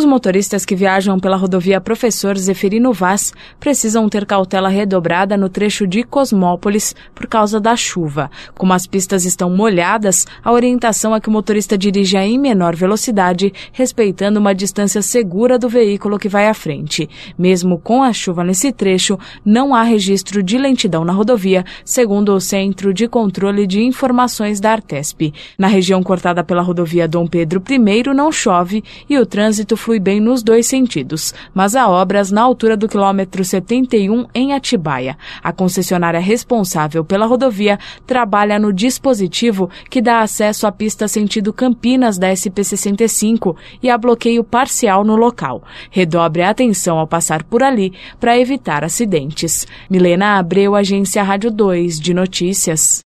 Os motoristas que viajam pela rodovia Professor Zeferino Vaz precisam ter cautela redobrada no trecho de Cosmópolis por causa da chuva. Como as pistas estão molhadas, a orientação é que o motorista dirija em menor velocidade, respeitando uma distância segura do veículo que vai à frente. Mesmo com a chuva nesse trecho, não há registro de lentidão na rodovia, segundo o Centro de Controle de Informações da Artesp. Na região cortada pela rodovia Dom Pedro I não chove e o trânsito flui bem nos dois sentidos, mas há obras na altura do quilômetro 71 em Atibaia. A concessionária responsável pela rodovia trabalha no dispositivo que dá acesso à pista sentido Campinas da SP-65 e há bloqueio parcial no local. Redobre a atenção ao passar por ali para evitar acidentes. Milena Abreu, Agência Rádio 2 de Notícias.